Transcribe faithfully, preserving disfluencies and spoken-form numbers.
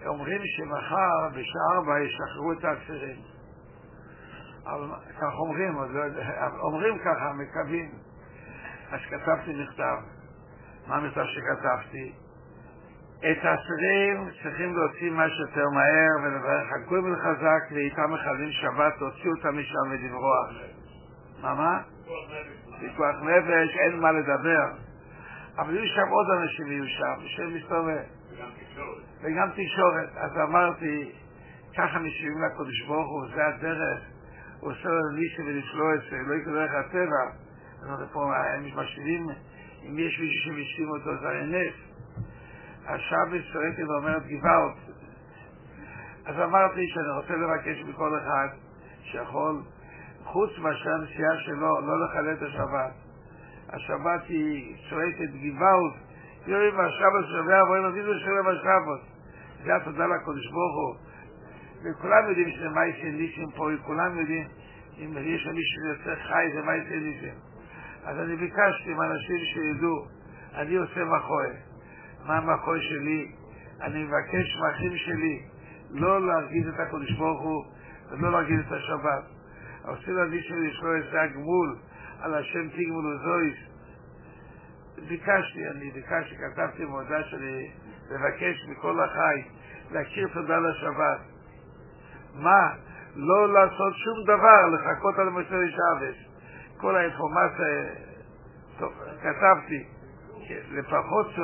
אומרים שמחר בשעה ארבע ישחררו את האסירים. אבל כך אומרים, אומרים ככה, מקווים. אז כתבתי מכתב. מה המכתב שכתבתי? את האסירים צריכים להוציא מה שיותר מהר ולברך הגויים לחזק, ואיתם מחללים שבת, תוציאו אותם משם ולברוח. מה מה? פיקוח נפש, אין מה לדבר. אבל יהיו שם עוד אנשים, יהיו שם, שהם מסתובב. וגם תקשורת. אז אמרתי, ככה משיבים לקודש ברוך הוא, זה הדרך, הוא עושה לו ניסים ולפלוא את זה, לא יקרה דרך הטבע. אז פה הם משווים, אם יש מישהו שמשווים אותו, זה הנס. עכשיו צועקת ואומרת גבעות. אז אמרתי שאני רוצה לבקש מכל אחד שיכול, חוץ מאשר הנסיעה שלו, לא לחלל את השבת. השבת היא צועקת גבעות, יורים מהשבת שווה, אבל נגיד לו שווה מהשבת. זה התודה לקודש ברוך הוא. וכולם יודעים שזה מייסי ניסים פה, וכולם יודעים, אם יש מישהו שיוצא חי, זה מייסי ניסים. אז אני ביקשתי עם אנשים שידעו, אני עושה מחוי. מה המחוי שלי? אני מבקש מהאחים שלי לא להרגיז את הקודש ברוך הוא ולא להרגיז את השבת. עושים להגיד שלי יש לו איזה הגמול על השם תגמול וזויס. ביקשתי, אני ביקשתי, כתבתי מודעה שלי לבקש מכל החי להכיר תודה לשבת. מה? לא לעשות שום דבר, לחכות על מוצאי שבת. כל האינפורמציה, טוב, כתבתי לפחות